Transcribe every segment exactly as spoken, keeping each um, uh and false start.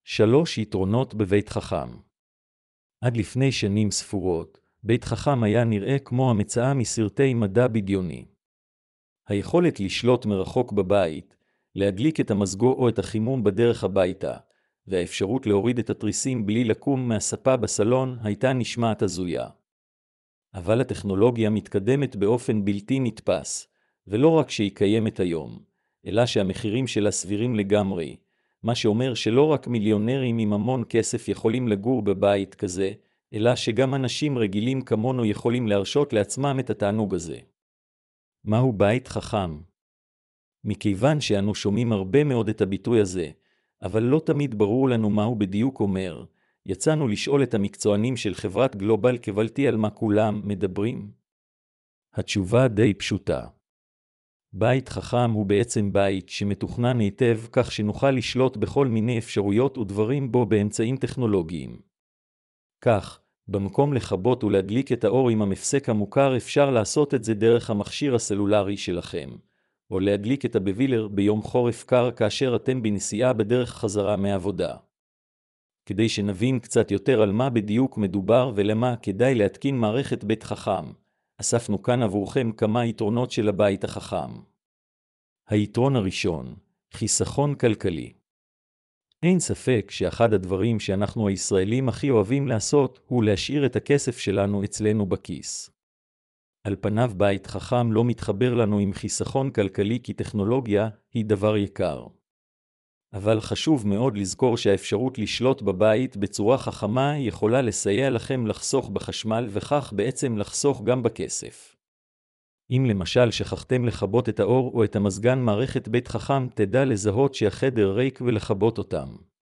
שלוש יתרונות בבית חכם. עד לפני שנים ספורות, בית חכם היה נראה כמו המצאה מסרטי מדע בדיוני. היכולת לשלוט מרחוק בבית, להדליק את המזגו או את החימום בדרך הביתה, והאפשרות להוריד את התריסים בלי לקום מהספה בסלון הייתה נשמעת הזויה. אבל הטכנולוגיה מתקדמת באופן בלתי נתפס, ולא רק שהיא קיימת היום, אלא שהמחירים שלה סבירים לגמרי, מה שאומר שלא רק מיליונרים עם המון כסף יכולים לגור בבית כזה, אלא שגם אנשים רגילים כמונו יכולים להרשות לעצמם את התענוג הזה. מהו בית חכם? מכיוון שאנו שומעים הרבה מאוד את הביטוי הזה, אבל לא תמיד ברור לנו מהו בדיוק אומר, יצאנו לשאול את המקצוענים של חברת גלובל קבלתי על מה כולם מדברים. התשובה די פשוטה. בית חכם הוא בעצם בית שמתוכנן היטב כך שנוכל לשלוט בכל מיני אפשרויות ודברים בו באמצעים טכנולוגיים. כך, במקום לכבות ולהדליק את האור עם המפסק המוכר אפשר לעשות את זה דרך המכשיר הסלולרי שלכם, או להדליק את הבבילר ביום חורף קר כאשר אתם בנסיעה בדרך חזרה מעבודה. כדי שנבין קצת יותר על מה בדיוק מדובר ולמה כדאי להתקין מערכת בית חכם, אספנו כאן עבורכם כמה יתרונות של הבית החכם. היתרון הראשון, חיסכון כלכלי. אין ספק שאחד הדברים שאנחנו הישראלים הכי אוהבים לעשות הוא להשאיר את הכסף שלנו אצלנו בכיס. על פניו בית חכם לא מתחבר לנו עם חיסכון כלכלי כי טכנולוגיה היא דבר יקר. אבל חשוב מאוד לזכור שהאפשרות לשלוט בבית בצורה חכמה יכולה לסייע לכם לחסוך בחשמל וכך בעצם לחסוך גם בכסף. אם למשל שכחתם לכבות את האור או את המזגן, מערכת בית חכם תדע לזהות שהחדר ריק ולכבות אותם.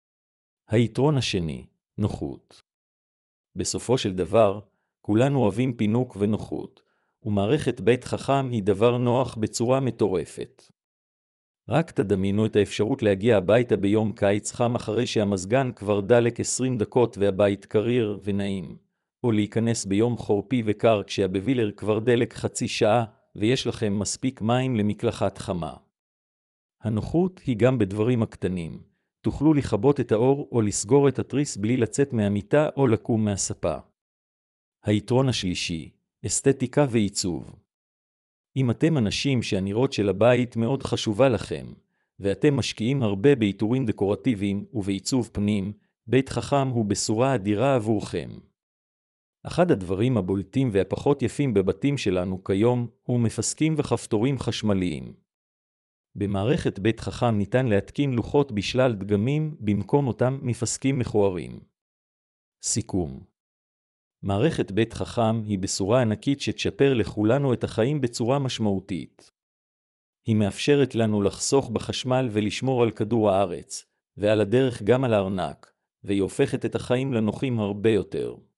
היתרון השני, נוחות. בסופו של דבר, כולנו אוהבים פינוק ונוחות, ומערכת בית חכם היא דבר נוח בצורה מטורפת. רק תדמיינו את האפשרות להגיע הביתה ביום קיץ חם אחרי שהמזגן כבר דלק עשרים דקות והבית קריר ונעים, או להיכנס ביום חורפי וקר כשהבבילר כבר דלק חצי שעה ויש לכם מספיק מים למקלחת חמה. הנוחות היא גם בדברים הקטנים. תוכלו לכבות את האור או לסגור את התריס בלי לצאת מהמיטה או לקום מהספה. היתרון השלישי, אסתטיקה ועיצוב. אם אתם אנשים שהנראות של הבית מאוד חשובה לכם, ואתם משקיעים הרבה בעיטורים דקורטיביים ובעיצוב פנים, בית חכם הוא בשורה אדירה עבורכם. אחד הדברים הבולטים והפחות יפים בבתים שלנו כיום הוא מפסקים וכפתורים חשמליים. במערכת בית חכם ניתן להתקין לוחות בשלל דגמים במקום אותם מפסקים מכוערים. סיכום. מערכת בית חכם היא בשורה ענקית שתשפר לכולנו את החיים בצורה משמעותית. היא מאפשרת לנו לחסוך בחשמל ולשמור על כדור הארץ, ועל הדרך גם על הארנק, והיא הופכת את החיים לנוחים הרבה יותר.